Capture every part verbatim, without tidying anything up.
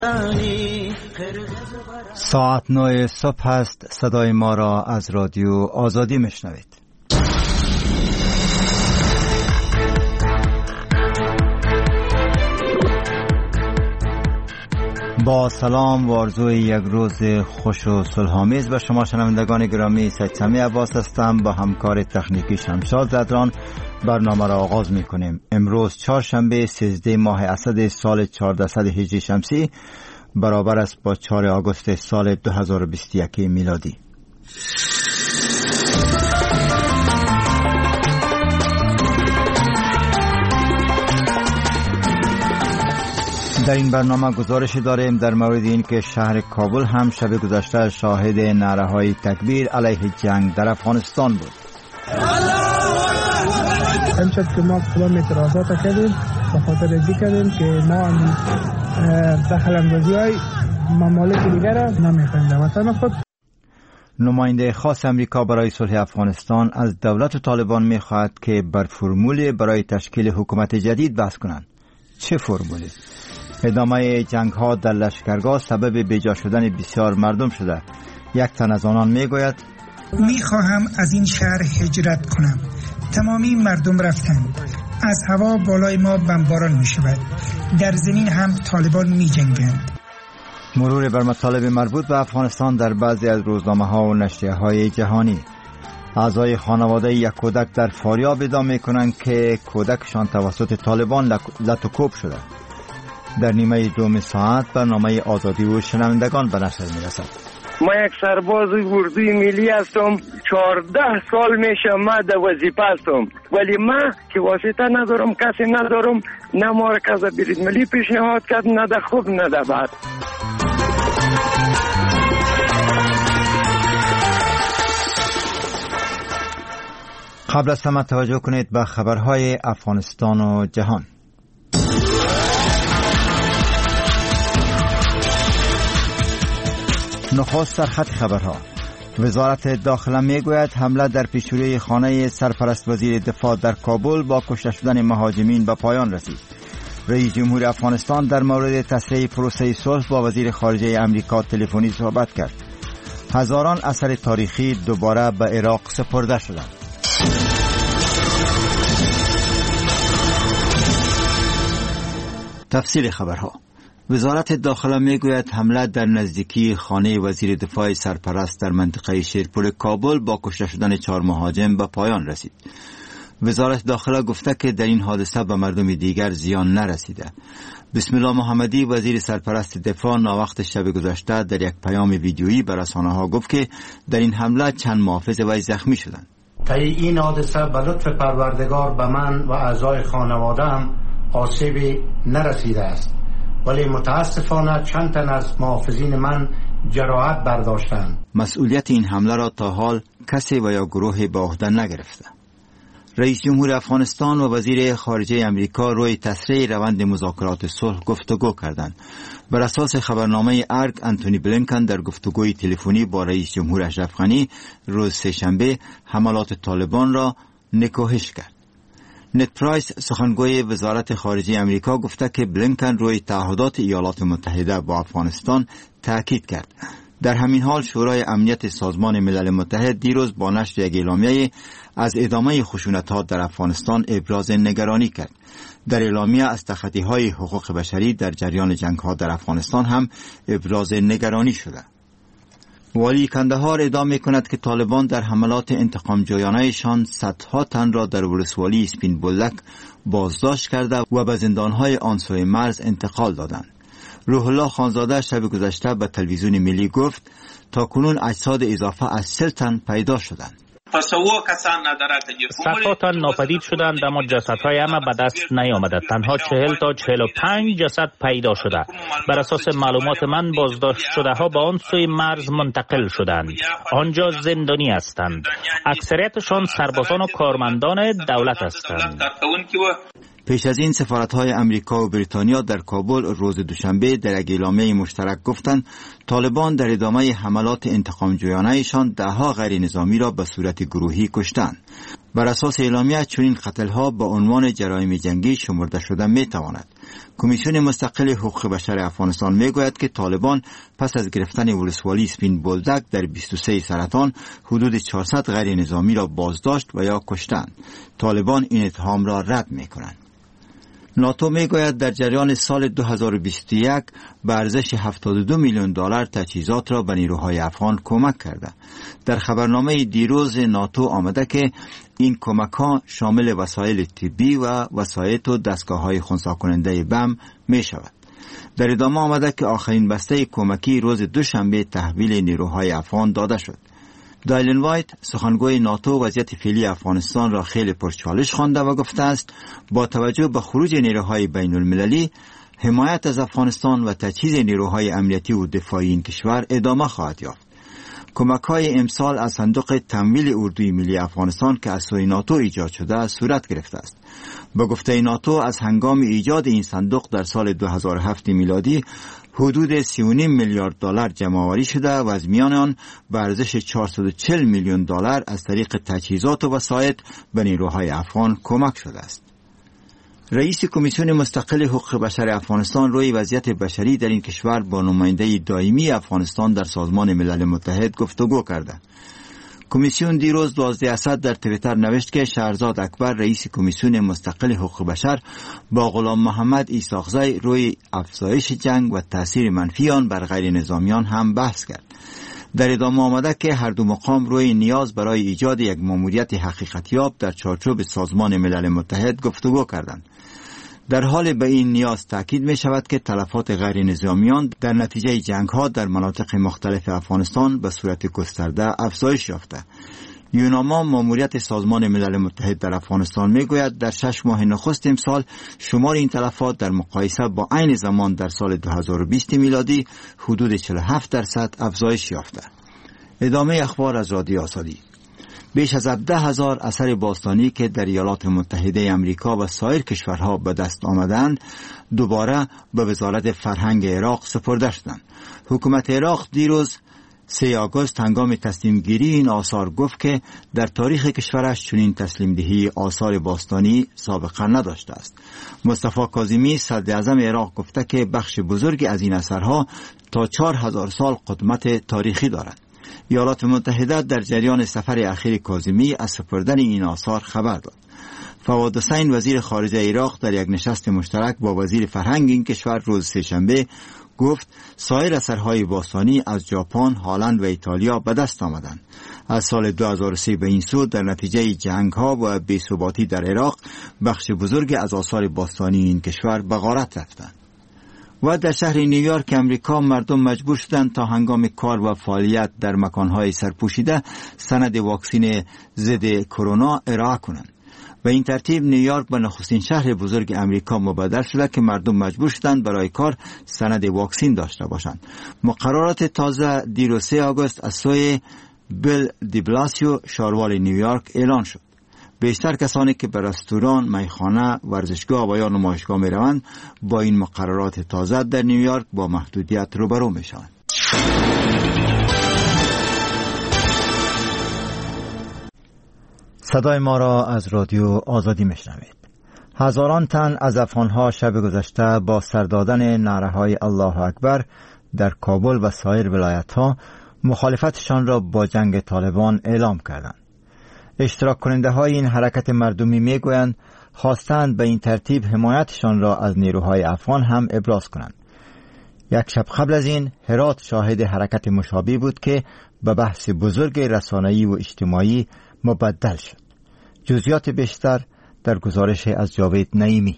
ساعت نه صبح است. صدای ما را از رادیو آزادی میشنوید. با سلام و آرزوی یک روز خوش و صلح‌آمیز به شما شنوندگان گرامی، سید سمی عباس هستم. با همکار تکنیکی شمشاد زدران برنامه را آغاز می کنیم. امروز چهارشنبه سیزده ماه اسد سال چهاردهصد هجری شمسی برابر است با چهارم آگوست سال دو هزار و بیست و یک میلادی. در این برنامه گزارش داریم در مورد این که شهر کابل هم شب گذشته شاهد نعره‌های تکبیر علیه جنگ در افغانستان بود. امشب که ما کلام اعتراضات کردیم به خاطر ازی کردیم که ما دخل اندازی های ممالک دیگر را نمیخوایم در وطن خود. نماینده خاص امریکا برای صلح افغانستان از دولت طالبان میخواهد که بر فرمول برای تشکیل حکومت جدید بحث کنند. چه فرمولی؟ ادامه جنگ ها در لشکرگاه سبب بیجا شدن بسیار مردم شده. یک تن از آنان میگوید میخواهم از این شهر هجرت کنم. تمامی مردم رفتند. از هوا بالای ما بمباران می شود. در زمین هم طالبان می جنگند. مرور بر مطالب مربوط به افغانستان در بعضی از روزنامه ها و نشریه های جهانی. اعضای خانواده یک کودک در فاریاب ادعا می کنند که کودکشان توسط طالبان لطوکوب شده. در نیمه دوم ساعت برنامه آزادی و شنوندگان به نشر می رسد. ما یک سرباز اردوی ملی هستم. چهارده سال میشه ما در وظیفه هستم، ولی ما که واسطه ندارم، کسی ندارم، نه مرکز برید ملی پیشنهاد کرد، نه در خوب نه در بد. قبل از همه توجه کنید به خبرهای افغانستان و جهان. نخست سرخط خبرها. وزارت داخله میگوید حمله در پیشروی خانه سرپرست وزیر دفاع در کابل با کشته شدن مهاجمین به پایان رسید. رئیس جمهور افغانستان در مورد تسریع پروسه صلح با وزیر خارجه امریکا تلفنی صحبت کرد. هزاران اثر تاریخی دوباره به عراق سپرده شدند. تفصیل خبرها. وزارت داخله میگوید حمله در نزدیکی خانه وزیر دفاع سرپرست در منطقه شیرپور کابل با کشته شدن چهار مهاجم به پایان رسید. وزارت داخله گفته که در این حادثه به مردم دیگر زیان نرسیده. بسم الله محمدی وزیر سرپرست دفاع ناوقت شب گذشته در یک پیام ویدیویی به رسانه‌ها گفت که در این حمله چند محافظ وی زخمی شدند. طی این حادثه به لطف پروردگار به من و اعضای خانواده‌ام آسیبی نرسیده است، ولی متاسفانه چند تن از محافظین من جراحت برداشتند. مسئولیت این حمله را تا حال کسی و یا گروه به عهده نگرفته. رئیس جمهور افغانستان و وزیر خارجه امریکا روی تسریع روند مذاکرات صلح گفتگو کردند. بر اساس خبرنامه ارگ، انتونی بلینکن در گفتگوی تلفنی با رئیس جمهور اشرف غنی روز سه‌شنبه حملات طالبان را نکوهش کرد. نت پرایس سخنگوی وزارت خارجه امریکا گفته که بلینکن روی تعهدات ایالات متحده با افغانستان تاکید کرد. در همین حال شورای امنیت سازمان ملل متحد دیروز با نشر یک اعلامیه از ادامه خشونت‌ها در افغانستان ابراز نگرانی کرد. در اعلامیه از تخطی‌های حقوق بشری در جریان جنگ‌ها در افغانستان هم ابراز نگرانی شده. والی کندهار ادعا می‌کند که طالبان در حملات انتقام جویانه‌شان صدها تن را در ولسوالی اسپین بولک بازداشت کرده و به زندان‌های آن سوی مرز انتقال دادند. روح الله خانزاده شب گذشته به تلویزیون ملی گفت تا کنون اجساد اضافه از سی تن پیدا شدند. صدها تن ناپدید شدند، اما جسدهای همه به دست نیامده. تنها چهل تا چهل و پنج جسد پیدا شده. بر اساس معلومات من بازداشت شده ها به آن سوی مرز منتقل شدند. آنجا زندانی هستند. اکثریتشان سربازان و کارمندان دولت هستند. پیش از این سفارت‌های امریکا و بریتانیا در کابل روز دوشنبه در یک اعلامیه مشترک گفتند طالبان در ادامه حملات انتقام جویانه‌شان ده‌ها غیر نظامی را به صورت گروهی کشتند. بر اساس اعلامیه چنین قتل‌ها به عنوان جرایم جنگی شمرده شده می‌تواند. کمیسیون مستقل حقوق بشر افغانستان میگوید که طالبان پس از گرفتن ولسوالی سپین بولدک در بیست و سه سرطان حدود چهارصد غیر نظامی را بازداشت و یا کشتند. طالبان این اتهام را رد می‌کنند. ناتو میگوید در جریان سال دو هزار و بیست و یک به ارزش هفتاد و دو میلیون دلار تجهیزات را به نیروهای افغان کمک کرده. در خبرنامه دیروز ناتو آمده که این کمک ها شامل وسایل طبی و وسایط و دستگاه های خنثی کننده بم می شود. در ادامه آمده که آخرین بسته کمکی روز دوشنبه تحویل نیروهای افغان داده شد. دایلن وایت سخنگوی ناتو وضعیت فعلی افغانستان را خیلی پرچالش خوانده و گفته است با توجه به خروج نیروهای بین المللی حمایت از افغانستان و تجهیز نیروهای امنیتی و دفاعی این کشور ادامه خواهد یافت. کمک های امسال از صندوق تمویل اردوی ملی افغانستان که از سوی ناتو ایجاد شده صورت گرفته است. به گفته ناتو از هنگام ایجاد این صندوق در سال دو هزار و هفت میلادی حدود سی و نیم میلیارد دلار جمع‌آوری شده و از میان آن به ارزش چهارصد و چهل میلیون دلار از طریق تجهیزات و وسایط به نیروهای افغان کمک شده است. رئیس کمیسیون مستقل حقوق بشر افغانستان روی وضعیت بشری در این کشور با نماینده دائمی افغانستان در سازمان ملل متحد گفتگو کرده. کمیسیون دیروز دوازده اسد در توییتر نوشت که شهرزاد اکبر رئیس کمیسیون مستقل حقوق بشر با غلام محمد ایساقزی روی افزایش جنگ و تاثیر منفی آن بر غیر نظامیان هم بحث کرد. در ادامه آمده که هر دو مقام روی نیاز برای ایجاد یک ماموریت حقیقتیاب در چارچوب سازمان ملل متحد گفتگو کردند. در حال به این نیاز تاکید می شود که تلفات غیر نظامیان در نتیجه جنگ ها در مناطق مختلف افغانستان به صورت گسترده افزایش یافته. یوناما ماموریت سازمان ملل متحد در افغانستان می گوید در شش ماه نخست امسال شمار این تلفات در مقایسه با عین زمان در سال دو هزار و بیست میلادی حدود چهل و هفت درصد افزایش یافته. ادامه اخبار از رادیو آزادی. بیش از هفده هزار اثر باستانی که در ایالات متحده امریکا و سایر کشورها به دست آمدند دوباره به وزارت فرهنگ عراق سپرده شدند. حکومت عراق دیروز سه آگوست هنگام تسلیم گیری این آثار گفت که در تاریخ کشورش چنین تسلیم دهی آثار باستانی سابقه نداشته است. مصطفی کاظمی صدر اعظم عراق گفته که بخش بزرگی از این اثرها تا چهار هزار سال قدمت تاریخی دارد. ایالات متحده در جریان سفر اخیر کاظمی از سپردن این آثار خبر داد. فواد حسین وزیر خارجه عراق در یک نشست مشترک با وزیر فرهنگ این کشور روز سه‌شنبه گفت سایر اثرهای باستانی از ژاپن، هلند و ایتالیا به دست آمدند. از سال دو هزار و سه به این سو در نتیجه جنگ‌ها و بی‌ثباتی در عراق بخش بزرگی از آثار باستانی این کشور به غارت رفتند. و در شهر نیویورک امریکا مردم مجبور شدند تا هنگام کار و فعالیت در مکانهای سرپوشیده سند واکسن ضد کرونا ارائه کنند. و این ترتیب نیویورک به نخستین شهر بزرگ امریکا مبادر شده که مردم مجبور شدند برای کار سند واکسن داشته باشند. مقررات تازه دیروز سه آگوست از سوی بیل دی بلاسیو شاروال نیویورک اعلان شد. بیشتر کسانی که به رستوران، میخانه، ورزشگاه و یا نمایشگاه می روند با این مقررات تازه در نیویورک با محدودیت روبرو می شوند. صدای ما را از رادیو آزادی می شنوید. هزاران تن از افغانها شب گذشته با سر دادن نعره‌های الله اکبر در کابل و سایر ولایت‌ها مخالفتشان را با جنگ طالبان اعلام کردند. اشتراک کننده های این حرکت مردمی می گویند خواستند به این ترتیب حمایتشان را از نیروهای افغان هم ابراز کنند. یک شب قبل از این هرات شاهد حرکت مشابه بود که به بحث بزرگ رسانه‌ای و اجتماعی مبدل شد. جزئیات بیشتر در گزارش از جاوید نعیمی.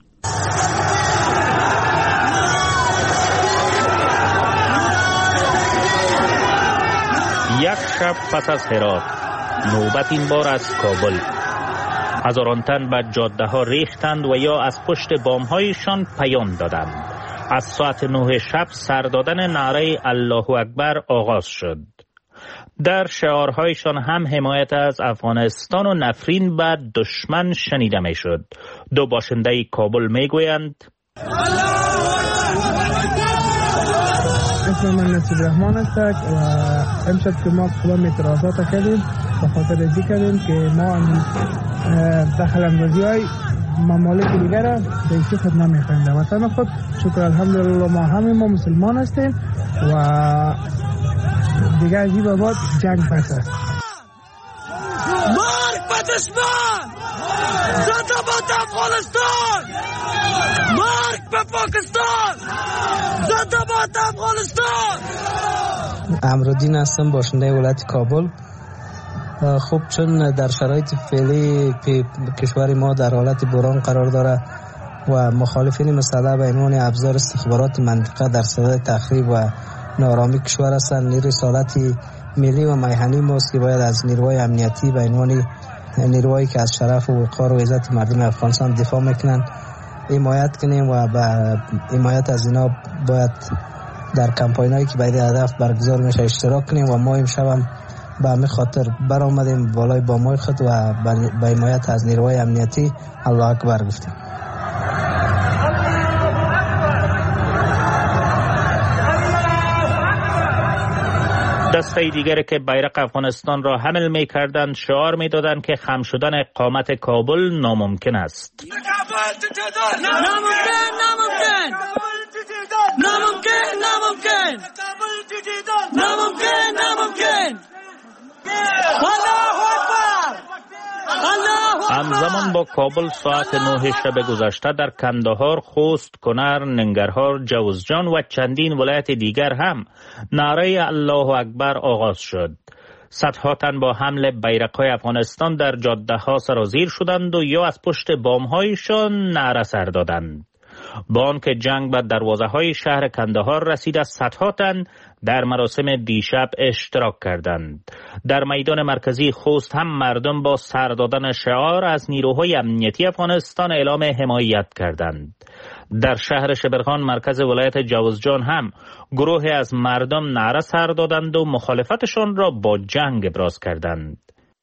یک شب پس از هرات، نوبت این بار از کابل. هزاران تن به جاده ها ریختند و یا از پشت بام هایشان پیام دادند. از ساعت نه شب سر دادن نعره الله اکبر آغاز شد. در شعارهایشان هم حمایت از افغانستان و نفرین به دشمن شنیده می شد. دو باشنده کابل می گویند اسم من نصیب رحمان است و امشب که ما کلام اعتراضات کردیم به خاطر ازی کردیم که ما دخل اندازی های ممالک دیگر را به خود نمیخوایم. در وطن خود شکر الحمدلله ما همه ما مسلمان هستیم و دیگر از این به بعد جنگ پس است. مرگ به دشمن، زنده باد افغانستان، مرگ به پاکستان، زنده باد افغانستان. امرالدین هستم، باشنده ولایت کابل. خب چون در شرایط فعلی کشور ما در حالت بحران قرار داره و مخالفین مسلح به عنوان ابزار استخبارات منطقه در صدد تخریب و نارامی کشور هستند، رسالت ملی و میهنی ماست که باید از نیروهای امنیتی به عنوان نیروهایی که از شرف و وقار و عزت مردم افغانستان دفاع میکنن حمایت کنیم و با حمایت از اینا باید در کمپاینایی که باید هدف برگزار میشه اشتراک کنیم و ما امشب هم به همین خاطر برآمدیم بالای بامای خود و به حمایت از نیروهای امنیتی الله اکبر گفتیم. دسته دیگر که بیرق افغانستان را حمل می کردند شعار می دادند که خم شدن اقامت کابل ناممکن است. ناممکن ناممکن ناممکن ناممکن ناممکن ناممکن. همزمان با کابل ساعت نه شب گذشته در کندهار، خوست، کنر، ننگرهار، جوزجان و چندین ولایت دیگر هم نعره الله اکبر آغاز شد. صدها تن با حمل بیرق‌های افغانستان در جاده‌ها سرازیر شدند و یا از پشت بام‌هایشان نعره سر دادند. با آنکه جنگ به دروازه‌های شهر کندهار رسید، از صدها تن در مراسم دیشب اشتراک کردند. در میدان مرکزی خوست هم مردم با سر دادن شعار از نیروهای امنیتی افغانستان اعلام حمایت کردند. در شهر شبرغان مرکز ولایت جوزجان هم گروه از مردم نعره سر دادند و مخالفتشان را با جنگ ابراز کردند.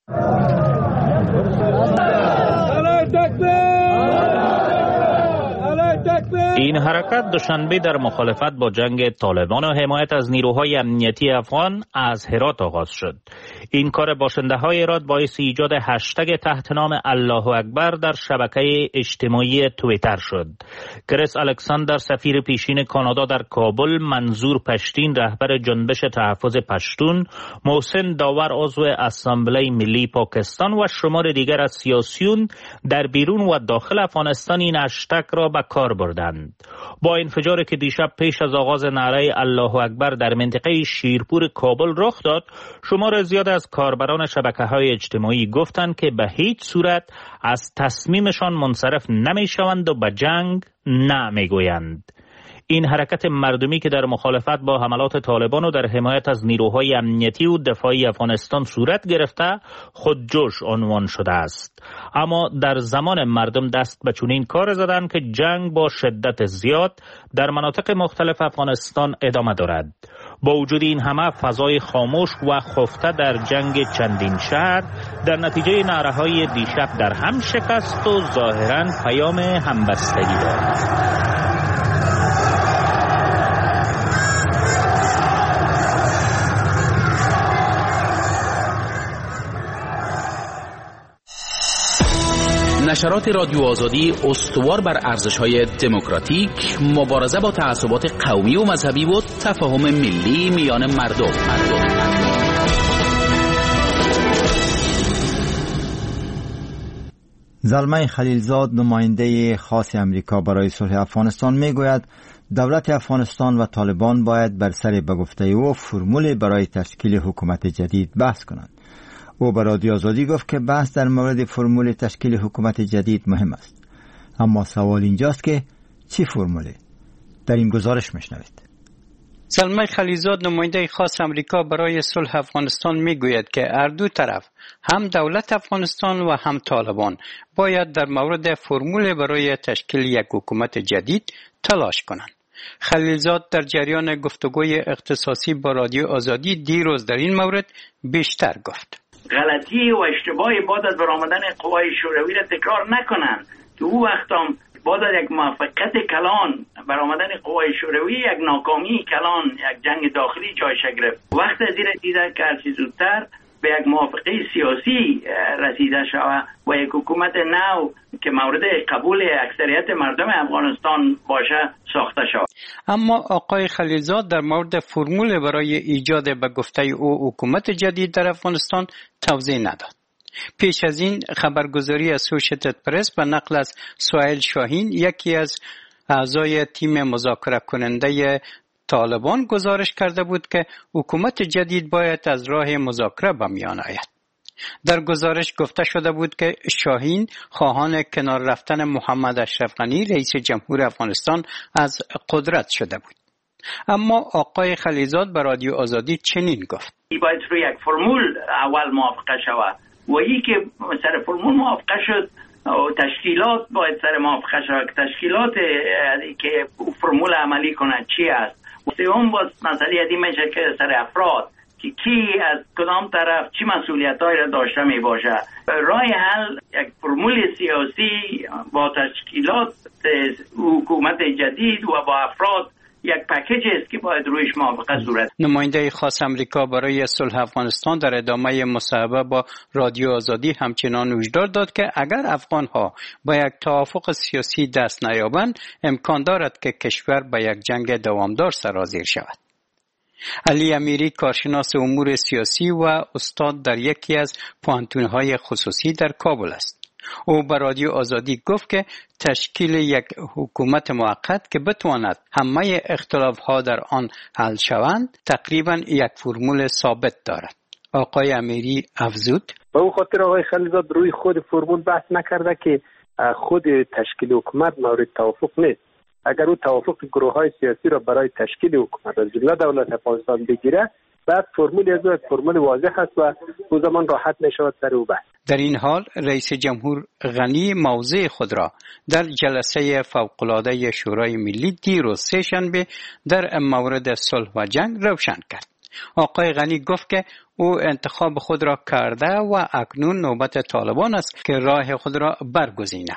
این حرکت دوشنبه در مخالفت با جنگ طالبان و حمایت از نیروهای امنیتی افغان از هرات آغاز شد. این کار باشنده های هرات باعث ایجاد هشتگ تحت نام الله اکبر در شبکه اجتماعی توییتر شد. کریس الکساندر سفیر پیشین کانادا در کابل، منظور پشتین رهبر جنبش تحفظ پشتون، محسن داور عضو اسامبله ملی پاکستان و شمار دیگر از سیاسیون در بیرون و داخل افغانستان این هشتگ را به کار بردند. با انفجاری که دیشب پیش از آغاز نعره الله اکبر در منطقه شیرپور کابل رخ داد، شمار زیاد از کاربران شبکه‌های اجتماعی گفتند که به هیچ صورت از تصمیمشان منصرف نمی‌شوند و به جنگ نه می‌گویند. این حرکت مردمی که در مخالفت با حملات طالبان و در حمایت از نیروهای امنیتی و دفاعی افغانستان صورت گرفته خودجوش عنوان شده است. اما در زمان مردم دست به چنین کار زدند که جنگ با شدت زیاد در مناطق مختلف افغانستان ادامه دارد. با وجود این همه فضای خاموش و خفته در جنگ چندین شهر در نتیجه نعره‌های دیشب در هم شکست و ظاهراً پیام همبستگی دارد. نشرات رادیو آزادی استوار بر ارزش‌های دموکراتیک، مبارزه با تعصبات قومی و مذهبی و تفاهم ملی میان مردم. زلمه خلیلزاد، نماینده خاص امریکا برای صلح افغانستان، میگوید دولت افغانستان و طالبان باید بر سر به گفته او فرمول برای تشکیل حکومت جدید بحث کنند. او به رادیو آزادی گفت که بحث در مورد فرمول تشکیل حکومت جدید مهم است. اما سوال اینجاست که چی فرموله؟ در این گزارش میشنوید. زلمه خلیلزاد، نماینده خاص امریکا برای صلح افغانستان، میگوید که هر دو طرف، هم دولت افغانستان و هم طالبان، باید در مورد فرمول برای تشکیل یک حکومت جدید تلاش کنند. خلیلزاد در جریان گفتگوی اختصاصی با رادیو آزادی دیروز در این مورد بیشتر گفت. غلطی و اشتباهی بعد از برآمدن قوای شوروی را تکرار نکنند. تو او وقت هم بعد از یک موفقیت کلان برآمدن قوای شوروی، یک ناکامی کلان، یک جنگ داخلی جایش گرفت. وقت از این دیده که هرچی زودتر به یک موافقه سیاسی رسیده شود و یک حکومت نو که مورد قبول اکثریت مردم افغانستان باشه ساخته شود. اما آقای خلیلزاد در مورد فرمول برای ایجاد به گفته او حکومت جدید در افغانستان توضیح نداد. پیش از این خبرگزاری اسوشیتد پرس به نقل از سهیل شاهین، یکی از اعضای تیم مذاکره کننده طالبان، گزارش کرده بود که حکومت جدید باید از راه مذاکره به میان آید. در گزارش گفته شده بود که شاهین خواهان کنار رفتن محمد اشرف غنی رئیس جمهور افغانستان از قدرت شده بود. اما آقای خلیلزاد به رادیو آزادی چنین گفت: باید روی یک فرمول اول موافقه شود و ای که سر فرمول موافقه شد تشکیلات باید سر موافقه شود که تشکیلات که فرمول عملی کنند چی است. سوم باز مسئله ادی میشه که سر افراد که کی از کدام طرف چی مسئولیت‌هایی را داشته می باشه. راه حل یک فرمول سیاسی با تشکیلات حکومت جدید و با افراد یک پکیج است که باید رویش موافقه صورت. نماینده خاص امریکا برای صلح افغانستان در ادامه مصاحبه با رادیو آزادی همچنان هشدار داد که اگر افغان‌ها با یک توافق سیاسی دست نیابند، امکان دارد که کشور به یک جنگ دوامدار سرازیر شود. علی امیری کارشناس امور سیاسی و استاد در یکی از پوهنتون‌های خصوصی در کابل است. او به رادیو آزادی گفت که تشکیل یک حکومت موقت که بتواند همه اختلاف‌ها در آن حل شوند تقریباً یک فرمول ثابت دارد. آقای امیری افزود: به اون خاطر آقای خلیلزاد روی خود فرمول بحث نکرده که خود تشکیل حکومت مورد توافق نیست. اگر او توافق گروه‌های سیاسی را برای تشکیل حکومت از جمله دولت افغانستان بگیره، بعد فرمول از یک فرمول واضح است و او زمان راحت نشود سر او بحث. در این حال رئیس جمهور غنی موضع خود را در جلسه فوق‌العاده شورای ملی دیروز سه‌شنبه در مورد صلح و جنگ روشن کرد. آقای غنی گفت که او انتخاب خود را کرده و اکنون نوبت طالبان است که راه خود را برگزینند.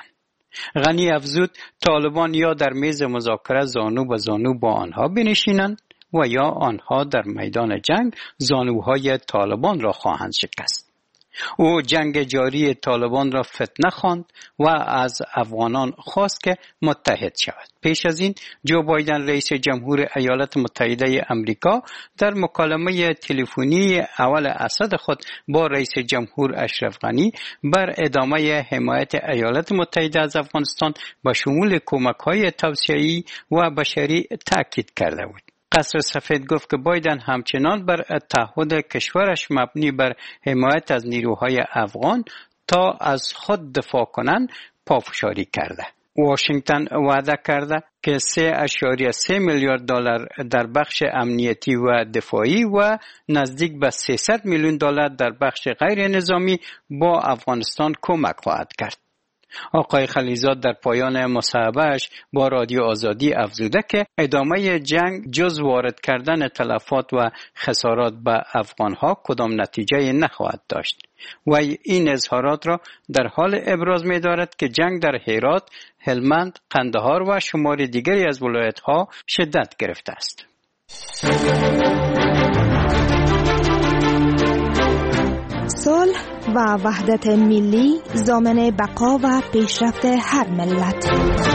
غنی افزود طالبان یا در میز مذاکره زانو به زانو با آنها بنشینند و یا آنها در میدان جنگ زانوهای طالبان را خواهند شکست. او جنگ جاری طالبان را فتنه خواند و از افغانان خواست که متحد شود. پیش از این جو بایدن رئیس جمهور ایالات متحده امریکا در مکالمه تلفنی اول اسد خود با رئیس جمهور اشرف غنی بر ادامه حمایت ایالات متحده از افغانستان با شمول کمک‌های توسعه‌ای و بشری تاکید کرده بود. قصر سفید گفت که بایدن همچنان بر تعهد کشورش مبنی بر حمایت از نیروهای افغان تا از خود دفاع کنند پافشاری کرده. واشنگتن وعده کرده که سه اشاریه سه میلیارد دلار در بخش امنیتی و دفاعی و نزدیک به سیصد میلیون دلار در بخش غیر نظامی با افغانستان کمک خواهد کرد. آقای خلیلزاد در پایان مصاحبه‌اش با رادیو آزادی افزوده که ادامه جنگ جز وارد کردن تلفات و خسارات به افغانها کدام نتیجه نخواهد داشت و این اظهارات را در حال ابراز می‌دارد که جنگ در هرات، هلمند، قندهار و شمار دیگری از ولایت‌ها شدت گرفته است. صلح و وحدت ملی ضامن بقا و پیشرفت هر ملت.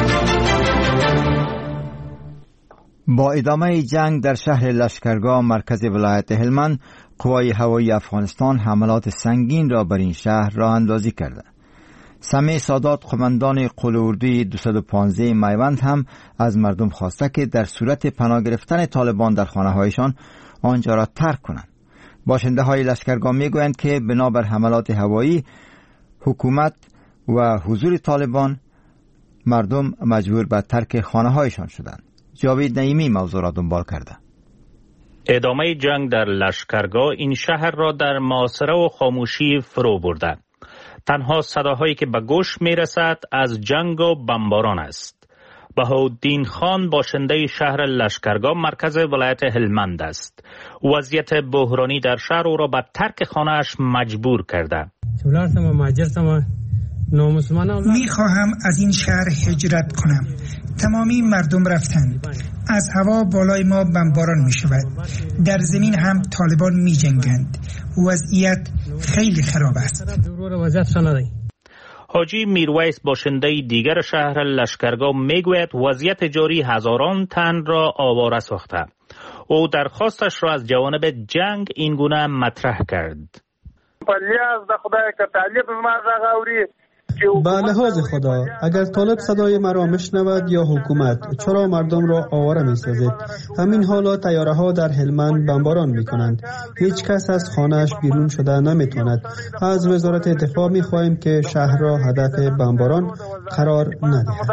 با ادامه جنگ در شهر لشکرگاه مرکز ولایت هلمند، قوای هوایی افغانستان حملات سنگین را بر این شهر راه اندازی کرده. سمیع سادات قماندان قول-اردوی دویست و پانزده میوند هم از مردم خواسته که در صورت پناه گرفتن طالبان در خانه‌هایشان آنجا را ترک کنند. باشنده های لشکرگاه می گویند که بنابر حملات هوایی حکومت و حضور طالبان مردم مجبور به ترک خانه هایشان شدند. جاوید نعیمی موضوع را دنبال کرده. ادامه جنگ در لشکرگاه این شهر را در محاصره و خاموشی فرو برده. تنها صداهایی که به گوش می رسد از جنگ و بمباران است. بهاءالدین خان باشنده شهر لشکرگاه مرکز ولایت هلمند است. وضعیت بحرانی در شهر او را به ترک خانه‌اش مجبور کرده. می خواهم از این شهر هجرت کنم. تمامی مردم رفتند. از هوا بالای ما بمباران می شود. در زمین هم طالبان می جنگند. وضعیت خیلی خراب است. حاجی میرویس باشنده دیگر شهر لشکرگاه میگوید وضعیت جاری هزاران تن را آواره ساخته. او درخواستش را از جوانب جنگ این گونه مطرح کرد. به لحاظ خدا اگر طالب صدای مرا میشنود یا حکومت، چرا مردم را آواره می سازید؟ همین حالا طیاره ها در هلمند بمباران می کنند. هیچ کس از خانهش بیرون شده نمی تواند. از وزارت دفاع می خواهیم که شهر را هدف بمباران قرار ندهد.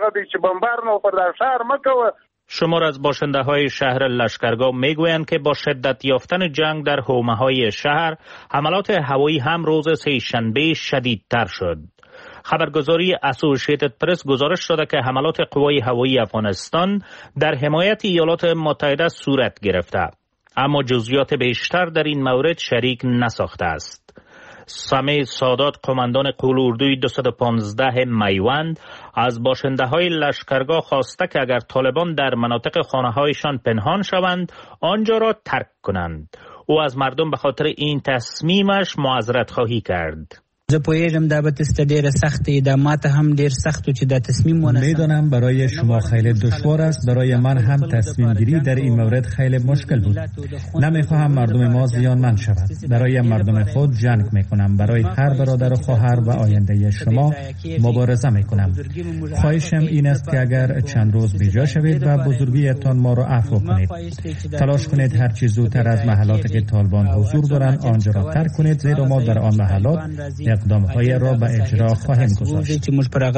شمار از باشنده های شهر لشکرگاه میگویند که با شدت یافتن جنگ در حومه های شهر، حملات هوایی هم روز سه شنبه شدیدتر شد. خبرگزاری اسوسییتد پرس گزارش داده که حملات قوای هوایی افغانستان در حمایت ایالات متحده صورت گرفته، اما جزئیات بیشتر در این مورد شریک نساخته است. سمی سادات، قماندان قول اردوی دویست و پانزده میوند، از باشنده های لشکرگاه خواسته که اگر طالبان در مناطق خانه هایشان پنهان شوند آنجا را ترک کنند. او از مردم به خاطر این تصمیمش معذرت خواهی کرد. زه پوهیږم دا به تاسو ته ډیره سخته ده، ما ته هم ډیر سخت و چې دا تصمیم ونیسم. میدانم برای شما خیلی دشوار است، برای من هم تصمیم گیری در این مورد خیلی مشکل بود. نمیخواهم مردم ما زیانمند شود. برای مردم خود جنگ میکنم، برای هر برادر و خواهر و آینده شما مبارزه میکنم. خواهشم این است که اگر چند روز بیجا شوید و بزرگیتان ما را عفو کنید. تلاش کنید هر چیز زودتر از محلاتی که طالبان حضور دارند آنجا را ترک کنید، زیرا ما در آن محلات اقدام‌های را به اجرا خواهیم گذاشت.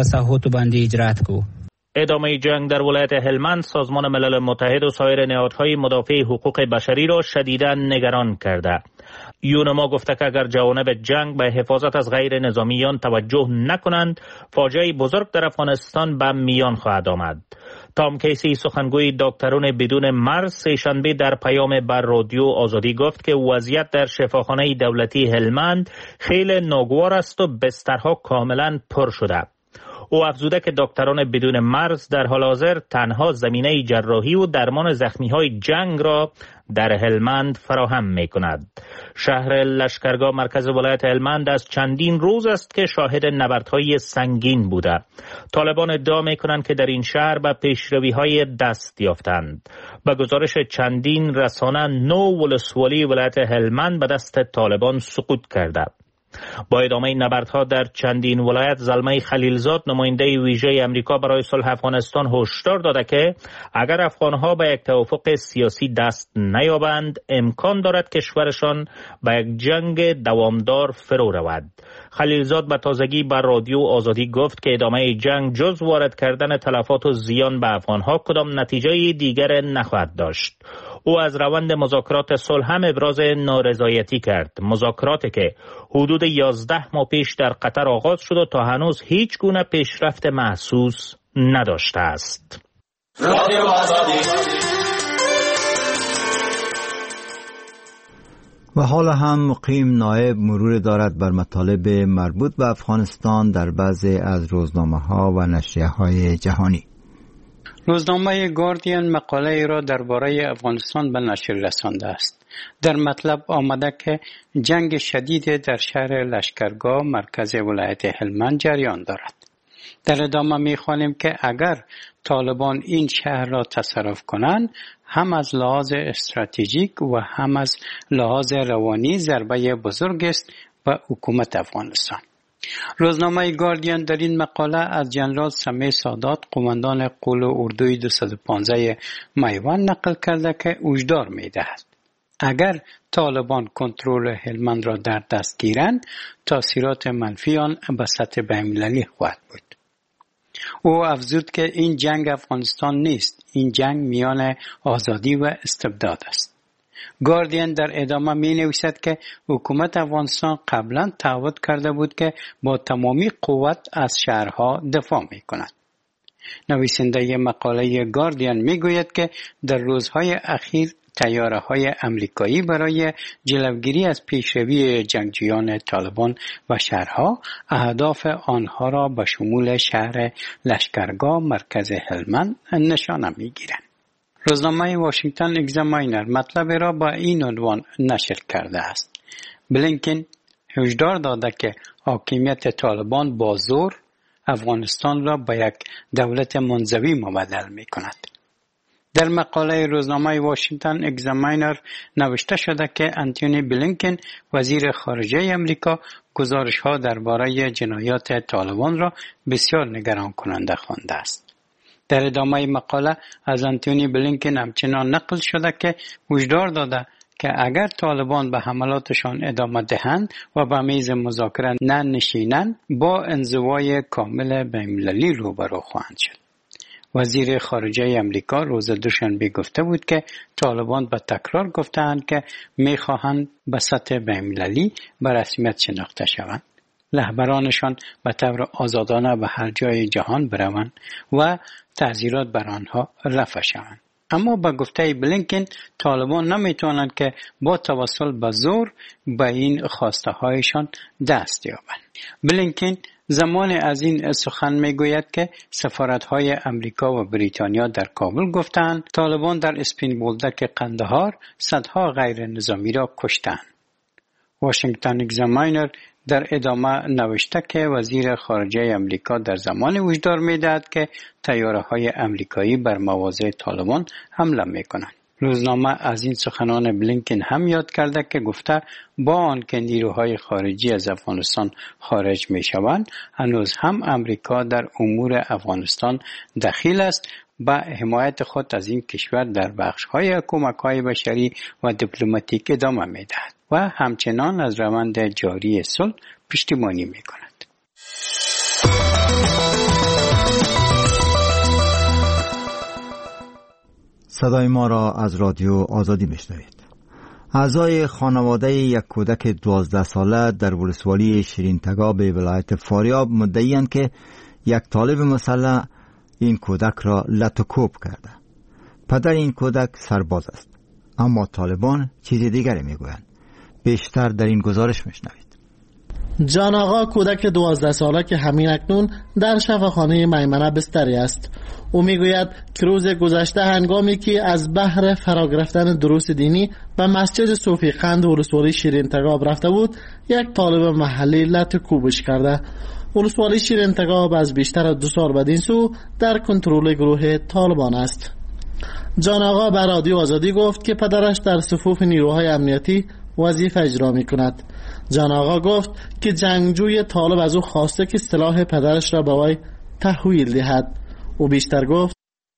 ادامه جنگ در ولایت هلمند سازمان ملل متحد و سایر نهادهای مدافع حقوق بشری را شدیداً نگران کرده. یونما گفته که اگر جوانب جنگ به حفاظت از غیر نظامیان توجه نکنند، فاجعه بزرگ در افغانستان به میان خواهد آمد. تام کیسی سخنگوی دکتران بدون مرز سه‌شنبه در پیام بر رادیو آزادی گفت که وضعیت در شفاخانه دولتی هلمند خیلی ناگوار است و بسترها کاملا پر شده. او افزوده که دکتران بدون مرز در حال حاضر تنها زمینه جراحی و درمان زخمی‌های جنگ را در هلمند فراهم می‌کند. شهر لشکرگاه مرکز ولایت هلمند از چندین روز است که شاهد نبردهای سنگین بوده. طالبان ادعا می‌کنند که در این شهر به پیشروی‌های دست یافتند. به گزارش چندین رسانه، نو ولسوالی ولایت هلمند به دست طالبان سقوط کرده. با ادامه نبردها در چندین ولایت، زلمه خلیلزاد نماینده ویژه امریکا برای صلح افغانستان هشدار داده که اگر افغانها به یک توافق سیاسی دست نیابند امکان دارد کشورشان به یک جنگ دوامدار فرو رود. خلیلزاد به تازگی بر رادیو آزادی گفت که ادامه جنگ جز وارد کردن تلفات و زیان به افغانها کدام نتیجه دیگر نخواهد داشت. او از روند مذاکرات صلح هم ابراز نارضایتی کرد. مذاکراتی که حدود یازده ماه پیش در قطر آغاز شد و تا هنوز هیچ گونه پیشرفت محسوس نداشته است. رادیو آزادی. و حالا هم مقیم نایب مرور دارد بر مطالب مربوط به افغانستان در بعضی از روزنامه ها و نشریه های جهانی. روزنامه گاردین مقاله ای را درباره افغانستان به نشر رسانده است. در مطلب آمده که جنگ شدید در شهر لشکرگاه مرکز ولایت هلمند جریان دارد. در ادامه می خوانیم که اگر طالبان این شهر را تصرف کنند، هم از لحاظ استراتژیک و هم از لحاظ روانی ضربه بزرگ است به حکومت افغانستان. روزنامه گاردین در این مقاله از جنرال سمی سادات، قماندان قول اردوی دویست و پانزده میوند نقل کرده که هشدار می‌دهد اگر طالبان کنترل هلمند را در دست گیرند، تاثیرات منفی آن به سطح بین‌المللی خواهد بود. او افزود که این جنگ افغانستان نیست، این جنگ میان آزادی و استبداد است. گاردین در ادامه می نویسد که حکومت افغانستان قبلا تعهد کرده بود که با تمامی قوت از شهرها دفاع می کند. نویسنده مقاله گاردین می گوید که در روزهای اخیر تیاره های امریکایی برای جلوگیری از پیشروی جنگجویان طالبان و شهرها، اهداف آنها را به شمول شهر لشکرگاه مرکز هلمند نشانه می‌گیرند. روزنامه واشنگتن اگزاماینر مطلب را با این عنوان نشر کرده است: بلینکن هشدار داده که حاکمیت طالبان با زور افغانستان را به یک دولت منزوی مبدل می کند. در مقاله روزنامه واشنگتن اگزاماینر نوشته شده که انتونی بلینکن وزیر خارجه امریکا گزارش ها درباره جنایات طالبان را بسیار نگران کننده خوانده است. در ادامه مقاله از انتونی بلینکن همچنان نقل شده که هشدار داده که اگر طالبان به حملاتشان ادامه دهند و به میز مذاکره ننشینند با انزوای کامل بین‌المللی روبرو خواهند شد. وزیر خارجه امریکا روز دوشنبه گفته بود که طالبان به تکرار گفتند که میخواهند به سطح بین‌المللی به رسمیت شناخته شوند. رهبرانشان به طور آزادانه به هر جای جهان بروند و تعزیرات بر آنها رفع شوند. اما با گفته بلینکن طالبان نمیتوانند که با توسل به زور به این خواسته هایشان دست یابند. بلینکن زمان از این سخن میگوید که سفارت‌های امریکا و بریتانیا در کابل گفتند طالبان در اسپین بولدک قندهار صدها غیر نظامی را کشتند. واشنگتن اگزاماینر در ادامه نوشته که وزیر خارجه امریکا در زمان هشدار می‌دهد که طیاره‌های امریکایی بر مواضع طالبان حمله می‌کنند. روزنامه از این سخنان بلینکن هم یاد کرده که گفته با آنکه نیروهای خارجی از افغانستان خارج می‌شوند، هنوز هم امریکا در امور افغانستان دخیل است با حمایت خود از این کشور در بخش‌های کمک‌های بشری و دیپلماتیک ادامه می‌دهد و همچنان از روند جاری صلح پشتیبانی می‌کند. صدای ما را از رادیو آزادی میشنوید. اعضای خانواده یک کودک دوازده ساله در ولسوالی شیرین تگاب ولایت فاریاب مدعی‌اند که یک طالب مسلح این کودک را لط و کوب کرده. پدر این کودک سرباز است، اما طالبان چیز دیگری میگویند. بیشتر در این گزارش میشنوید. جان آقا کودک دوازده ساله که همین اکنون در شفاخانه میمنه بستری است. او میگوید که روز گذشته هنگامی که از بهر فرا گرفتن دروس دینی به مسجد صوفی قند ولسوالی شیرین تگاب رفته بود، یک طالب محلی لط و کوبش کرده. ولسوالی شیرین تگاب از بیشتر از دو سال بدین سو در کنترل گروه طالبان است. جان آقا به رادیو آزادی گفت که پدرش در صفوف نیروهای امنیتی وظیفه اجرا می کند. جان آقا گفت که جنگجوی طالب از او خواسته که سلاح پدرش را به وی تحویل دهد. او بیشتر گفت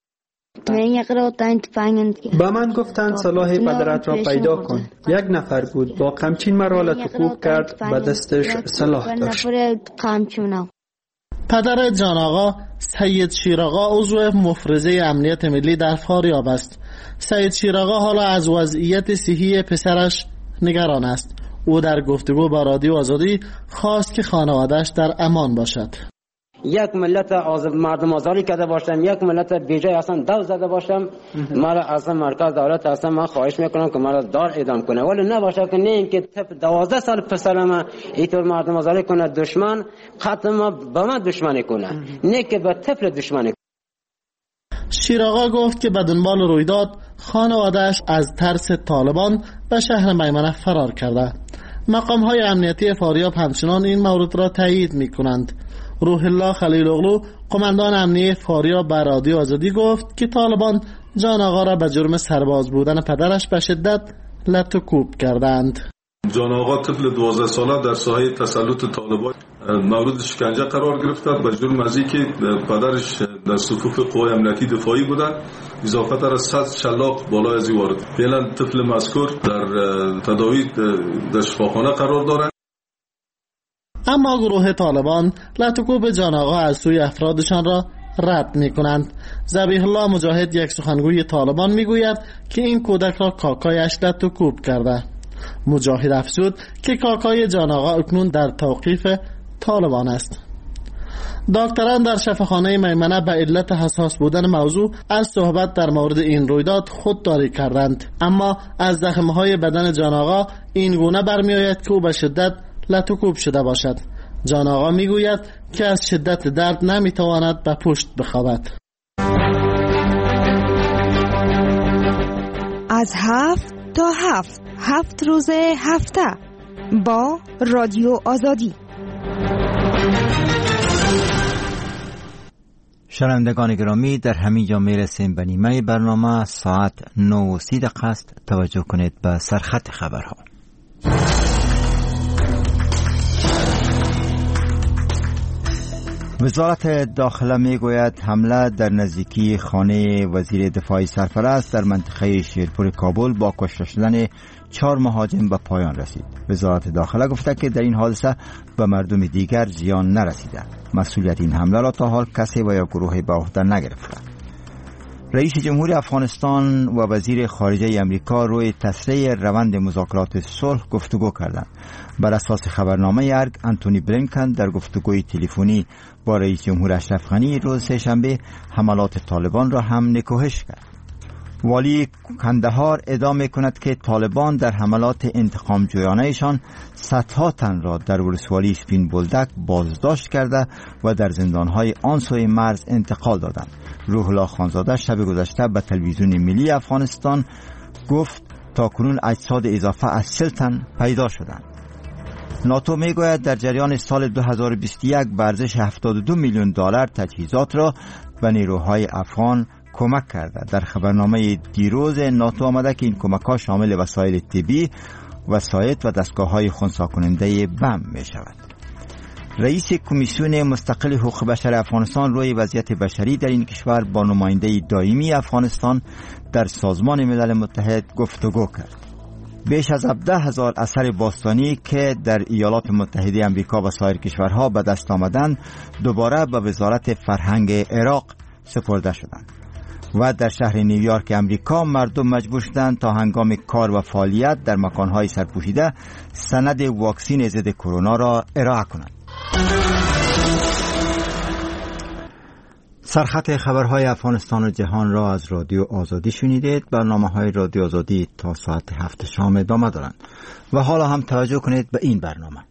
با من گفتند سلاح پدرت را پیدا کن. یک نفر بود با قمچین مرا لط و کوب کرد، به دستش سلاح داشت. پدر جان آقا سید شیر آقا عضو مفرزه امنیت ملی در فاریاب است. سید شیر آقا حالا از وضعیت صحی پسرش نگران است. او در گفتگو با رادیو آزادی خواست که خانواده‌اش در امان باشد. یک ملت آزاد مردم آزاری کرده باشم، یک ملت بیجای اصلا دو زده باشم، مرا اصلا مرکز دولت اصلا من خواهش میکنم که مرا دار اعدام کنه، ولی نباشه که نه اینکه دوازده سال پسرم اینطور مردم آزاری کنه، دشمن قطعا ما به من دشمنی کنه، نه که به طفل دشمنی کنه. شیر آقا گفت که به دنبال رویداد خانواده‌اش از ترس طالبان به شهر میمنه فرار کرده. مقام های امنیتی فاریاب همچنان این مورد را تایید می کنند. روح الله خلیل اغلو قماندان امنیه فاریاب به رادیو آزادی گفت که طالبان جان آقا را به جرم سرباز بودن پدرش به شدت لط و کوب کردند. جان آقا طفل دوازده ساله در ساحه تسلط طالبان مورد شکنجه قرار گرفته به جرم از اینکه پدرش در صفوف قوای امنیتی دفاعی بوده، اضافه تر از صد شلاق بالای از وارد. فعلا طفل مذکور در تداوی در شفاخانه قرار دارد. اما گروه طالبان لط و کوب جان آقا از سوی افرادشان را رد می کنند. ذبیح الله مجاهد یک سخنگوی طالبان می گوید که این کودک را کاکایش لط و کوب کرده. مجاهد افزود که کاکای جان آقا اکنون در توقیف طالبان است. دکتران در شفاخانه میمنه به علت حساس بودن موضوع از صحبت در مورد این رویداد خودداری کردند، اما از زخمهای بدن جان آقا این گونه برمی آید که او به شدت لطوکوب شده باشد. جان آقا می گوید که از شدت درد نمی تواند به پشت بخوابد. از هفت تا هفت هفت روز هفته با رادیو آزادی. شنوندگان گرامی، در همین جا میرسیم به نیمه برنامه. ساعت نه و سی دقیقه است. توجه کنید به سرخط خبرها. وزارت داخله میگوید حمله در نزدیکی خانه وزیر دفاع سرفرست در منطقه شیرپور کابل با کشته شدن چهار مهاجم به پایان رسید. وزارت داخله گفته که در این حادثه به مردم دیگر زیان نرسیده. مسئولیت این حمله را تا حال کسی و یا گروهی به عهده نگرفته. رئیس جمهور افغانستان و وزیر خارجه امریکا روی تسریع روند مذاکرات صلح گفتگو کردند. بر اساس خبرنامه ارگ، انتونی بلینکن در گفتگوی تلفنی با رئیس جمهور اشرف غنی روز سه‌شنبه حملات طالبان را هم نکوهش کرد. والی کندهار ادعا می‌کند که طالبان در حملات انتقام جویانه‌شان صدها تن را در ولسوالی سپین بولدک بازداشت کرده و در زندان‌های آن سوی مرز انتقال دادند. روح الله خانزاده شب گذشته به تلویزیون ملی افغانستان گفت تاکنون اجساد اضافه از چهل تن پیدا شدند. ناتو میگوید در جریان سال دو هزار و بیست و یک به ارزش هفتاد و دو میلیون دلار تجهیزات را به نیروهای افغان کمک کرده. در خبرنامه دیروز ناتو آمده که این کمک‌ها شامل وسایل طبی، وسایط و دستگاه‌های خنثی کننده بم می شود. رئیس کمیسیون مستقل حقوق بشر افغانستان روی وضعیت بشری در این کشور با نماینده دائمی افغانستان در سازمان ملل متحد گفتگو کرد. بیش از هفده هزار اثر باستانی که در ایالات متحده آمریکا و سایر کشورها به دست آمدند دوباره به وزارت فرهنگ عراق سپرده شدند. و در شهر نیویورک امریکا مردم مجبور شدند تا هنگام کار و فعالیت در مکانهای سرپوشیده سند واکسین ضد کرونا را ارائه کنند. سرخط خبرهای افغانستان و جهان را از رادیو آزادی شنیدید. برنامه‌های رادیو آزادی تا ساعت هفت شام ادامه دارند و حالا هم توجه کنید به این برنامه.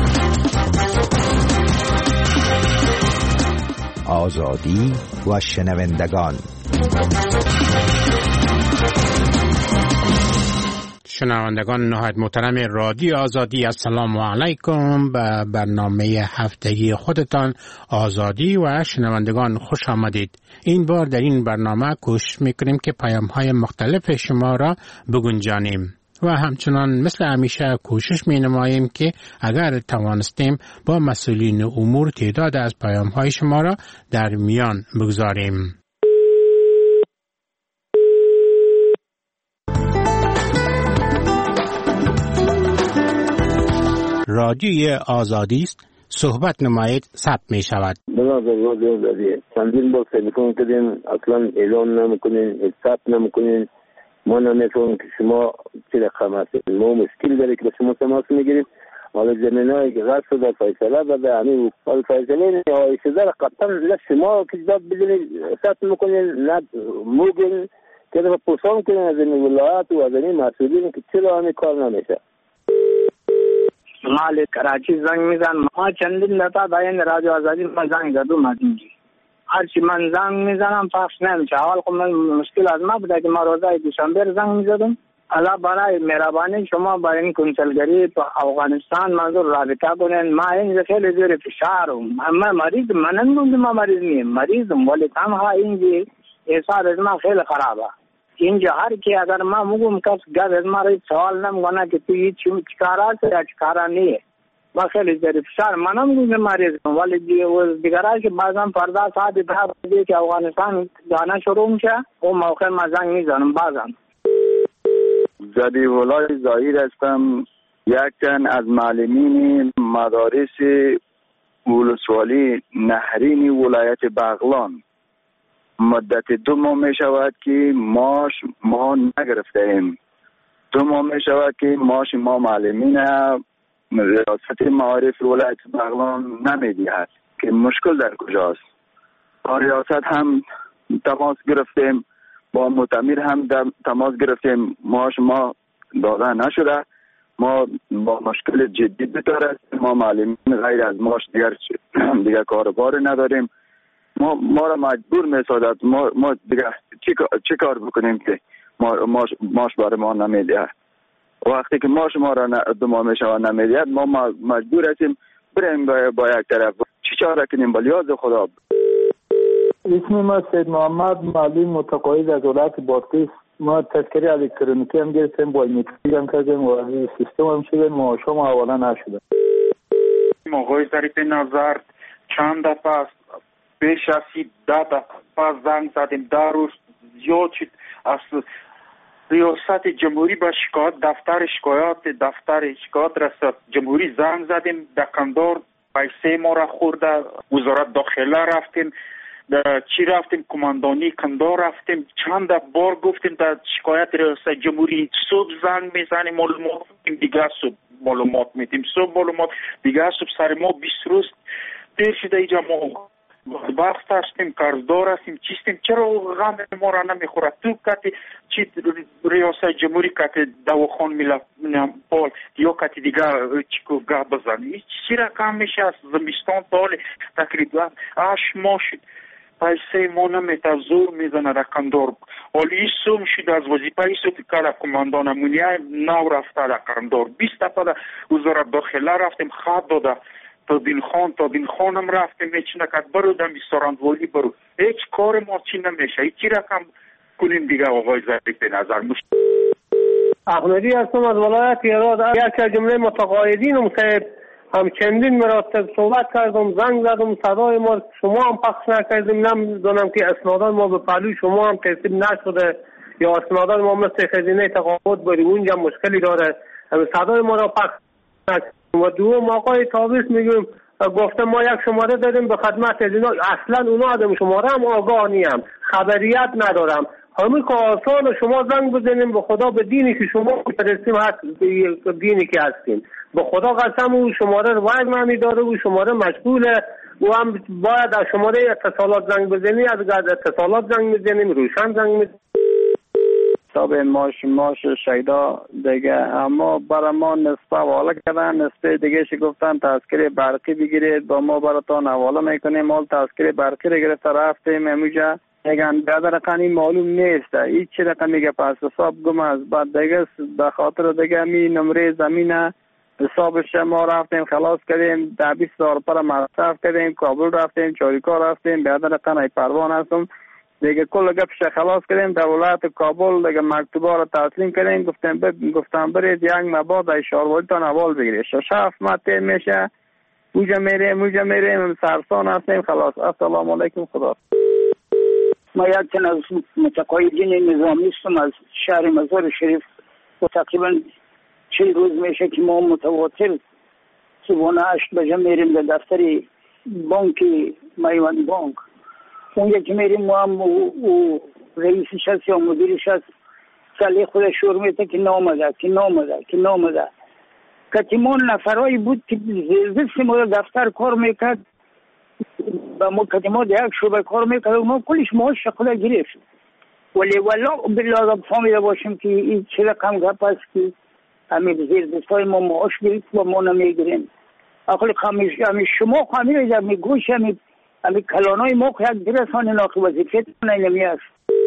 آزادی و شنوندگان. شنوندگان نهایت محترم رادیو آزادی، السلام علیکم. به برنامه هفتگی خودتان آزادی و شنوندگان خوش آمدید. این بار در این برنامه کوشش میکنیم که پیام‌های مختلف شما را بگنجانیم و همچنان مثل همیشه کوشش می نماییم که اگر توانستیم با مسئولین امور تعداد از پیام‌های شما را در میان بگذاریم. رادیوی آزادی است، صحبت نمایید، ثبت می شود. بنابراین رادیو آزادی چندین بار تلفن کردیم، اصلا اعلام نمیکنین، ثبت نمیکنین. ما نمیفهمیم که شما چه رقم هستید. ما مشکل داره که به شما تماس میگیریم. حالا زمینایی که غصب شده فیصله بده، همین فیصله نهایی شده را قطعا نه شما که جواب بدید ثبت میکنین، نه موگین که را پرسان کنین از این ولایت و از این مسئولین که چرا همین کار نمیشه. مال کراچی زنگ میزن، ما چندین دفعه با این رادیو آزادی ما زنگ زدم مدینجی هرچی من زنگ میزنم پخش نمیشه. اول خب من مشکل از ما بوده که ما روزای دوشنبه زنگ میزدم. الله برای مهربانی شما با این کنسولگری تو افغانستان منظور رابطه کنین. ما این خیلی زیر فشارم، من مریض من نمیدونم ما مریض نیم مریضم، ولی تنها اینجی احساس از ما خیلی خرابه. اینجا هر کی اگر ما میگم کس گفت از ما سوال نمیکنه که تو هیچ چیکار است یا چیکار نیست. ما خیلی زیر فشار من نمیدونم مریضم، ولی دیگرایی که بعضا فردا ساعت ده بجه که افغانستان دانه شروع میشه اون موقع ما زنگ میزنم. بعضا زدی ولای ظاهر هستم، یک تن از معلمین مدارس ولسوالی نهرین ولایت بغلان مدت دو ماه می شود که ماش ما نگرفته ایم. دو ماه می شود که ماش ما معلمین ریاست معارف ولایت بغلان نمی دهد. که مشکل در کجاست. با ریاست هم تماس گرفتیم، با معتمر هم تماس گرفتیم، ما شما داده نشده. ما با مشکل جدی بتر ما معلم غیر از ماش دیگر دیگر کاروبار نداریم. ما ما را مجبور می‌سازد ما ما دیگر چی چی کار بکنیم که ما ماش ماش برای ما نمیده. وقتی که ماش ما را دو ماه میشه نمیده ما مجبور هستیم بریم با, با یک طرف. چی چاره کنیم بالیاز خدا. اسم ما سید محمد معلم متقاعد از ولایت بادغیس. ما تذکره الکترونیکی هم گرفتیم، بایومتریک هم کردیم و از سیستم هم شدیم، معاش هم حواله نشده. آقای ظریف نظر چند دفعه بیش از ده دفعه زنگ زدیم، در روز زیاد شد از ریاست جمهوری به شکایت دفتر شکایت دفتر شکایت رسد جمهوری زنگ زدیم، دکاندار پیسه ما را خورده، وزارت داخله رفتیم، چی رفتیم کماندانی کندار رفتیم، چند بار گفتیم در شکایت ریاست جمهوری. صبح زنگ میزنیم معلومات میدیم، دیگه صبح معلومات میدیم، صبح معلومات دیگه صبح سر ما بیست روز دیر شده. اینجا ما بدبخت هستیم، قرضدار هستیم، چیستیم. چرا غم ما را نمیخوره؟ تو کتی چی ریاست جمهوری کتی دواخان میلف پال یا کتی دیگه چیکو گه بزنی چی رقم میشه؟ از زمستان تا حال تقریبا هشت ماه شد پیسه ما نمیتا زور میزنه رقمدار. حالی سوم شد از وظیفه ایسو که کلا کماندان امونیه نو رفته رقمدار. بیست دفعه وزارت داخله رفتیم خط داده تا دین خان تا دین خانم رفتیم هیچ نکرد. برو دمی سارندوالی برو، هیچ کار ما چی نمیشه. هیچی رقم کنیم دیگه. آقای ظریف نظر مشت احمدی هستم از ولایت هرات. یک از جمله متقاعدینم صاحب هم چندین مراتب صحبت کردم، زنگ زدم، صدای ما شما هم پخش نکردیم. نمیدونم که اسنادان ما به پهلوی شما هم ترتیب نشده یا اسنادان ما مثل خزینه تقاعد بریم اونجا مشکلی داره، صدای ما را پخش نکردیم. و دوم آقای تابیس میگیم گفته ما یک شماره دادیم به خدمت از اینا، اصلا اونا آدم شماره هم آگاه نیم، خبریت ندارم. همین که آسان شما زنگ بزنیم به خدا به دینی که شما فرستیم هست دینی که هستیم به خدا قسم او شماره رو وای نمی داره، او شماره مشغوله، او هم باید از شماره اتصالات زنگ بزنی، از اتصالات زنگ میزنیم روشن زنگ میزنیم. حساب ماش ماش شیدا دیگه اما برای ما نصفه حواله کردن، نصفه دیگه شی گفتن تذکره برقی بگیرید با ما براتون حواله میکنیم. مال تذکره برقی رو گرفته رفتیم اموجا میگن بعد رقمی معلوم نیست هیچ چی رقم میگه پس حساب گم است. بعد دیگه به خاطر دیگه می نمره زمینه حسابش ما رفتیم خلاص کردیم، ده بیست هزار پر مصرف کردیم، کابل رفتیم، چاریکا رفتیم، بعد رقم پروان هستم دیگه کل گپش خلاص کردیم. در ولایت کابل دیگه مکتوبا رو تسلیم کردیم، گفتم ب... گفتم برید یک مباد اشاروالی تا نوال بگیرید. شش هفت مته میشه اوجا میریم اوجا میریم سرسان هستیم خلاص. السلام علیکم خدا. ما یک تن از متقاعدین نظامی هستم از شهر مزار شریف و تقریبا چه روز میشه که ما متواتر صبحانه هشت بجه میریم در دفتر بانک میوند بانک. اونجا که میریم ما هم او رئیسش هست یا مدیرش هست سالی خودش شور میده که نامده که نامده که نامده کتیمون نفرهایی بود که زیست ما دفتر کار میکرد با ما کتیمون یک شبه کار میکرد و ما کلش معاش خدا گرفت. ولی والا بلازم فهمیده باشیم که این چه رقم گپ است که همین زیر دستای ما معاش گرفت و ما نمیگیریم. اخلی همیشه شما خواهمیده همی گوش همی همی کلانای ما که یک درسان ناقی وظیفت نمی است.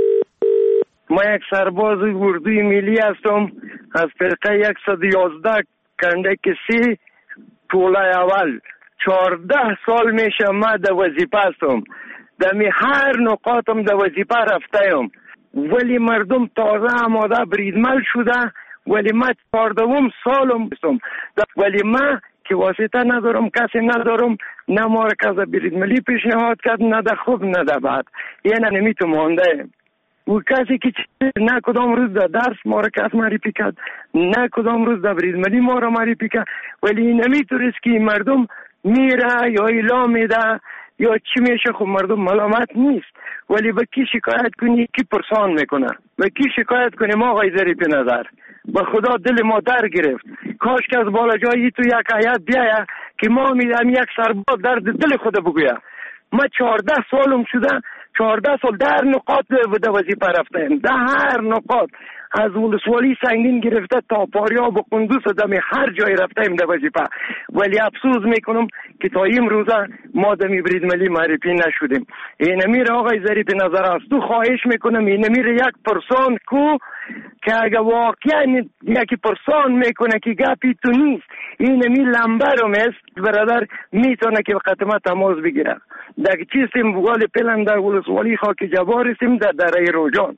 ما یک سرباز اردوی ملی هستم از فرقه یکصد و یازده کنده کسی طوله اول. چهارده سال میشه ما در وظیفه هستم، دمی هر نقاطم در وظیفه رفتیم ولی مردم تازه آماده بریدمل شده ولی ما چهاردهم سالم هستم ولی ما که واسطه ندارم کسی ندارم نه مرکز بریدملی پیشنهاد کرد نه در خوب نه در بد یعنی نمیتو مانده و کسی که نه کدام روز در درس مرکز معرفی کرد نه کدام روز در بریدملی ما را معرفی کرد ولی نمیتونست که مردم میره یا اعلام میده یا چی میشه. خب مردم ملامت نیست ولی به کی شکایت کنی کی پرسان میکنه به کی شکایت کنیم آقای ظریف نظر. به خدا دل ما در گرفت کاش که از بالا جایی تو یک آیت بیایه که ما میدم یک سرباز درد دل خود بگویم. ما چهارده سالم شده، چهارده سال در نقاط به وظیفه رفتیم، در هر نقاط از ولسوالی سنگین گرفته تا پاریاب و قندوز دم هر جای رفتیم در وظیفه، ولی افسوس میکنم که تا این روزه ما دمی برید ملی معرفی نشدیم. این امیر آقای ظریف نظر است، تو خواهش میکنم این امیر یک پرسان کو که اگه واقعا یکی پرسان میکنه که گپی تو نیست، این امیر لمبرم است برادر، میتونه که قطمه تماس بگیره. در چیستیم بگال پلن در ولسوالی خاک جوارستیم در دره روجان.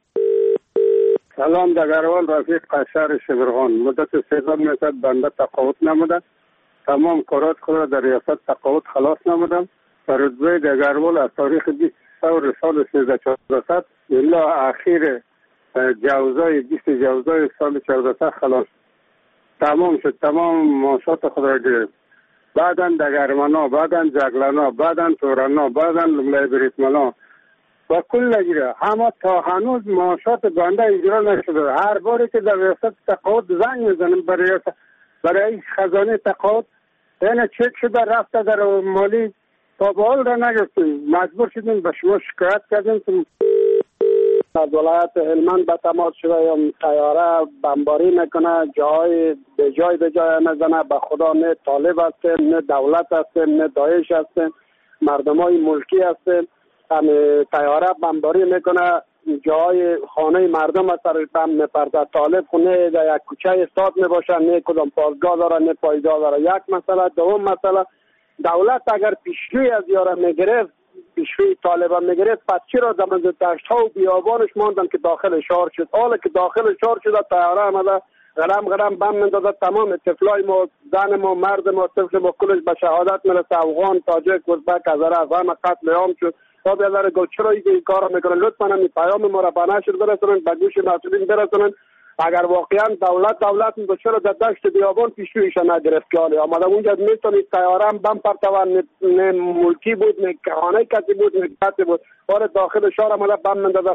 سلام، دگروان رفیق قشر شبرغان. مدت سه سال میشد بنده تقاعد نمودم، تمام کارات خود در ریاست تقاعد خلاص نمودم. در رتبه دگروان از تاریخ بیست سال سیزده چهارده الا اخیر جوزای بیست جوزای سال چهارده خلاص تمام شد. تمام معاشات خود را گرفت. بعداً دگرمنا، بعداً جگلنا، بعداً تورنا، بعداً لملای بریتملا و کل نگیره. همه تا هنوز معاشات بنده اجرا نشده. هر باری که در ریاست تقاعد زنگ میزنیم برای برای خزانه تقاعد این چک شده رفته در مالی تا به حال را نگفتیم. مجبور شدیم به شما شکایت کردیم که از ولایت هلمند به تماس شده یا طیاره بمباری میکنه، جای به جای به جای میزنه. به خدا نه طالب هستیم، نه دولت هستیم، نه داعش هستیم، مردم های ملکی هستیم. طیاره بمباری میکنه، جای خانه مردم از سر بم میپرده. طالب خونه در یک کوچه استاد میباشه، نه کدام پاسگاه داره نه پایگاه داره. یک مسئله. دوم مسئله، دولت اگر پیشروی از یاره میگرفت، پیشروی طالبان میگرفت، پس چرا در دشت ها و بیابانش ماندن که داخل شهر شد؟ حالا که داخل شهر شده طیاره آمده غرم غرم بم میندازه، تمام طفلای ما، زن ما، مرد ما، طفل ما کلش به شهادت میرسه. افغان، تاجک، ازبک، هزاره، افغان قتل عام شد. تا بیادر گل چرا این کار میکنن؟ لطفا همین پیام ما را به نشر برسونن، به گوش مسئولین برسونن. اگر واقعا دولت دولت بود چرا در دشت بیابان پیشرویش نگرفت که حالی آمده اونجا میتونید طیاره هم بم پرتوان، نه ملکی بود نه خانه کسی بود نه کسی بود، بار داخل شهر آمده بم مندازه.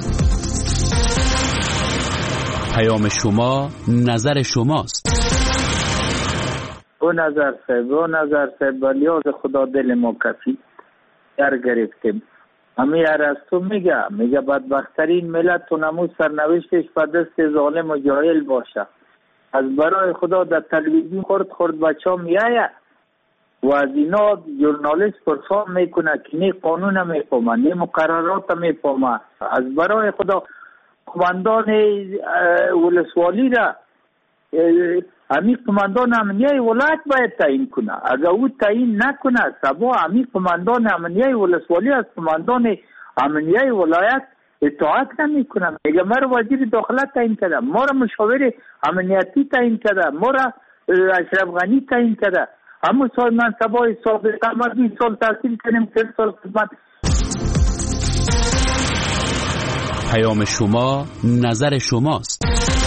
پیام شما نظر شماست. او نظر صاحب او نظر صاحب ولیاز خدا دل ما کفی در گرفتیم. همه ارسطو میگه میگه بدبخترین ملت و نموز سرنوشتش به دست ظالم و جاهل باشه. از برای خدا در تلویزیون خورد خورد بچه ها میایه و از اینا جورنالیست پرسان میکنه که نه قانون میفهمه نه مقررات میفهمه. از برای خدا قماندان ولسوالی را امی قماندان امنیه ولایت باید تعیین کنه. اگر او تعیین نکنه سبا امی قماندان امنیه ولسوالی از قماندان امنیه ولایت اطاعت نمی کنه. میگه مرا وزیر داخله تعیین کرده، ما را مشاور امنیتی تعیین کرده، ما را اشرف غنی تعیین کرده. همون سال من سبای سابقه ما بیست سال تحصیل کنیم، سه سال خدمت. پیام شما نظر شماست.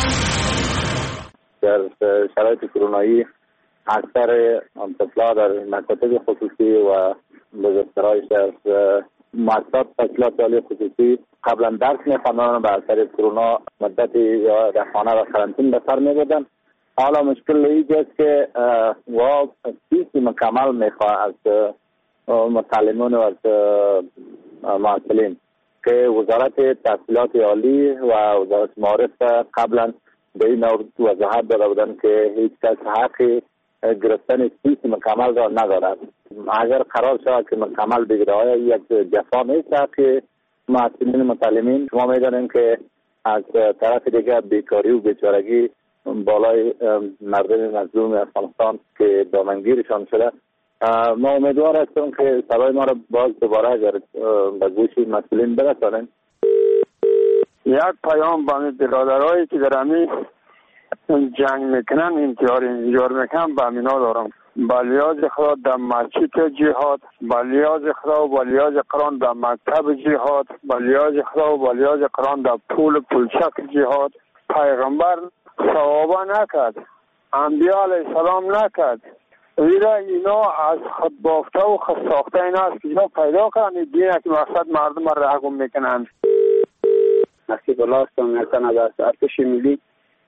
در شرایط کرونایی اکثر طفلا در مکاتب خصوصی و بزرگترهایش در مؤسسات تشکیلات عالی خصوصی قبلا درس می‌خواندن، به اثر کرونا مدتی یا در خانه و قرنطین به سر می‌بردن. حالا مشکل اینجاست که و فیسی مکمل میخواه از متعلمین و از معلمین که وزارت تحصیلات عالی و وزارت معارف قبلا به این وضاحت داده بودن که هیچ کس حق گرفتن فیس مکمل را ندارد. اگر قرار شود که مکمل بگیره، آیا یک جفا نیست حق معلمین متعلمین؟ شما میدانیم که از طرف دیگه بیکاری و بیچارگی بالای مردم مظلوم افغانستان که دامنگیرشان شده. ما امیدوار هستیم که صدای ما را باز دوباره اگر به گوش مسئولین برسانیم. یک پیام به برادرایی که در همین جنگ میکنن، انتحار انجار میکنن، به امینا دارم. بلیاز خدا در مسجد جهاد، بلیاز خدا و بلیاز قرآن در مکتب جهاد، بلیاز خدا و بلیاز قرآن در پول پولچک جهاد. پیغمبر صحابه نکرد، انبیاء علیه السلام نکرد. اینا اینا از خود بافته و خود ساخته اینا است که اینا پیدا کردن دینه که مقصد مردم را رحم میکنن. نصیب الله هستم، میتونم از ارتش ملی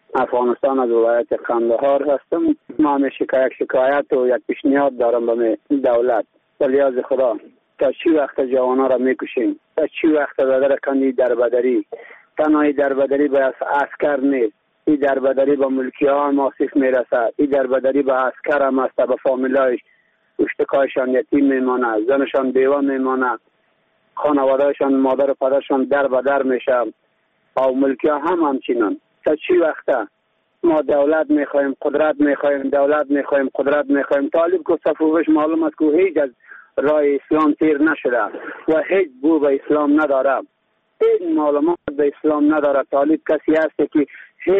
افغانستان از ولایت قندهار هستم. ما همیشه که یک شکایت و یک پیشنهاد دارم به دولت. ولیاز خدا تا چی وقت جوانا را میکشیم؟ تا چی وقت دادر کندی دربدری؟ تنهایی دربدری به عسکر نیست، این دربدری به ملکی ها هم آسیف میرسه. این دربدری به عسکر هم است، به فامیلایش اشتکایشان یتیم میمانه، زنشان بیوه میمانه، خانوادهشان مادر و پدرشان در به در میشه و ملکی ها هم همچنان. تا چی وقته ما دولت میخوایم، قدرت میخوایم، دولت میخوایم، قدرت میخوایم. طالب که صفوفش معلوم است که هیچ از راه اسلام تیر نشده و هیچ بو به اسلام نداره، هیچ معلومات به اسلام نداره. طالب کسی است که